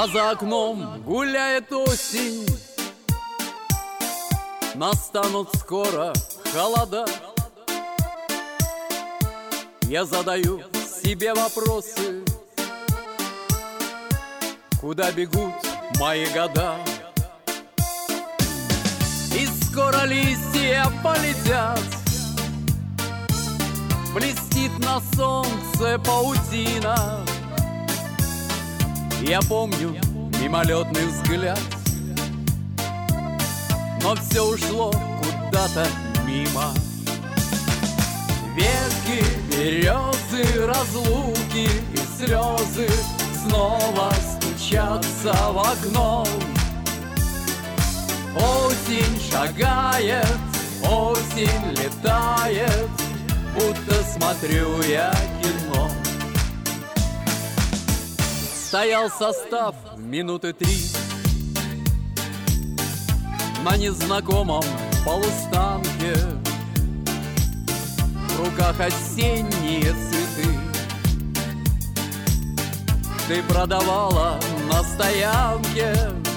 А за окном гуляет осень. Настанут скоро холода. Я задаю себе вопросы: куда бегут мои года? И скоро листья полетят, блестит на солнце паутина. Я помню мимолетный взгляд, но все ушло куда-то мимо. Ветки, березы, разлуки и слезы снова стучатся в окно. Осень шагает, осень летает, будто смотрю я кино. Стоял состав минуты 3 на незнакомом полустанке. В руках осенние цветы ты продавала на стоянке.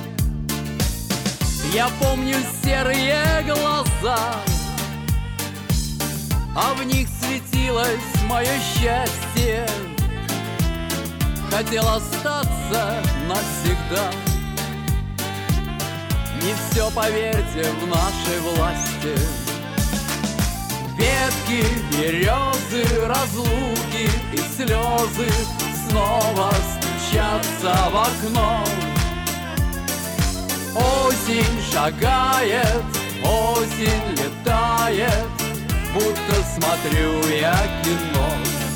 Я помню серые глаза, а в них светилось мое счастье. Хотел остаться навсегда. Не все, поверьте, в нашей власти. Ветки, березы, разлуки и слезы снова стучатся в окно. Осень шагает, осень летает, будто смотрю я кино.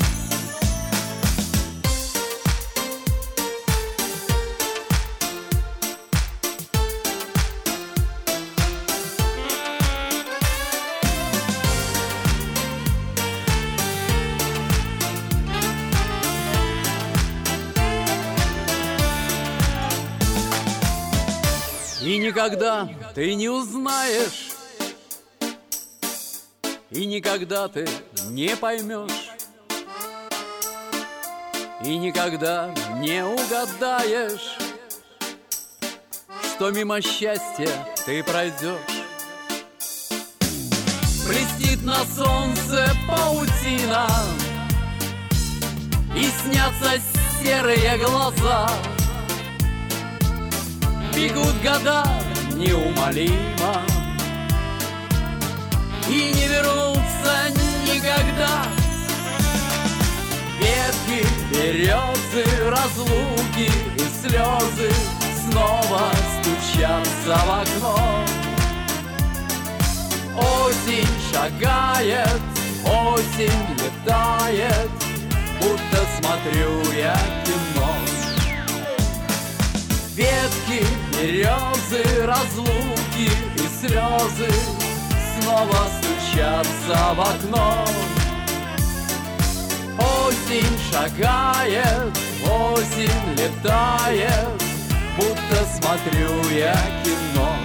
И никогда ты не узнаешь, и никогда ты не поймешь, и никогда не угадаешь, что мимо счастья ты пройдешь. Блестит на солнце паутина, и снятся серые глаза. Бегут года неумолимо и не вернутся никогда. Ветки, березы, разлуки и слезы снова стучатся в окно. Осень шагает, осень летает, будто смотрю я кино. Ветки, березы, разлуки и слезы снова стучатся в окно. Осень шагает, осень летает, будто смотрю я кино.